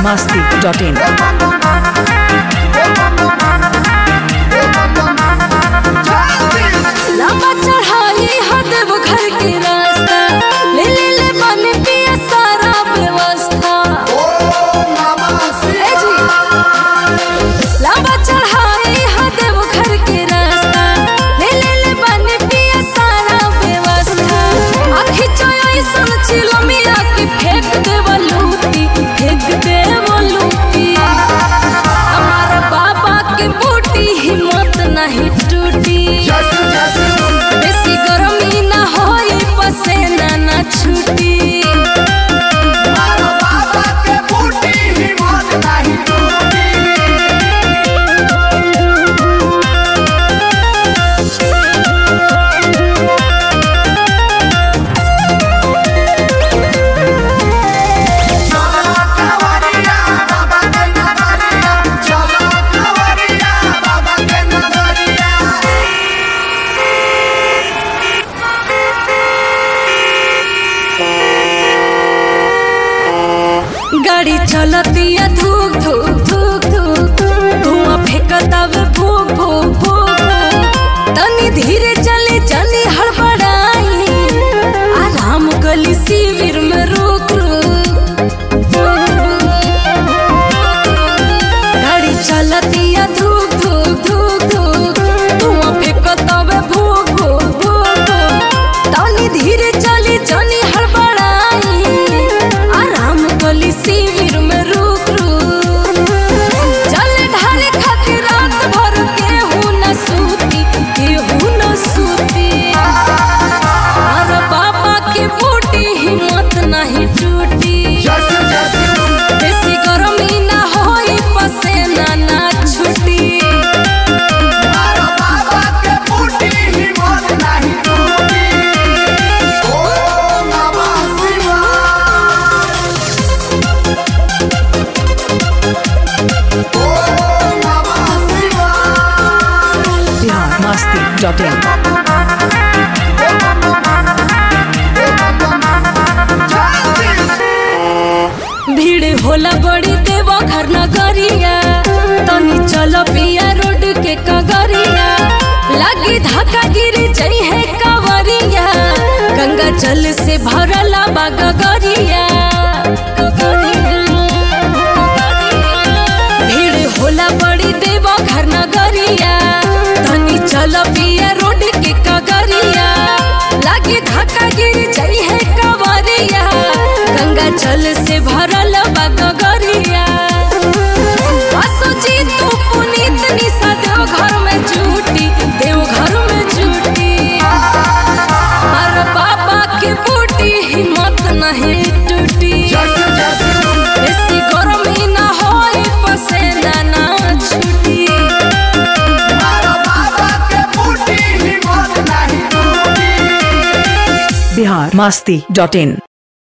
biharmasti.in लंबा चढ़ाई है देवघर के रास्ता ले ले ले बन पिया सारा व्यवस्था लंबा चढ़ाई है देवघर के रास्ता ले ले ले बन पिया सारा व्यवस्था आखी चोई सुन चिलो मिया की फेंक दे बलूती हमारा बाबा के बूटी हिम्मत नहीं टूटी बेसी गरमी ना होई पसेना ना छूटी गाड़ी चलतिया धूक धूक धूक धूक धुआं फेंकतावे भूक भूक भूक तनी धीरे चले चली हड़बड़ाई आराम गली शिविर में रुक गाड़ी चलतिया धूक धूक धूक धूक धुआं फेंकतावे भूक भूक भूक तनी धीरे चली चली हड़बड़ाई आराम गली शिविर में रुक चले ढारे खातिर रात भर केहू न सूती और बाबा के बूटी हिम्मत नहीं टूटी बेसी गरमी ना होई पसेना ना छूटी biharmasti.in भीड़ होला बड़ी देवघर नगरिया तनी चलो पिया रोड के कगरिया लगी धक्का गिर जई है कवरिया गंगा जल से भरला बा गगरिया भीड़ होला बड़ी देवघर नगरिया तनी चलो पिया रोड के कगरिया लगी धक्का गिर जई है कवरिया गंगा जल से भरल बा गगरिया असोची तू पुनीत निशा देवघर में झूठी हर बाबा के बूटी हिम्मत नहीं टूटी बेसी गरमी ना होई पसेना ना छूटी biharmasti.in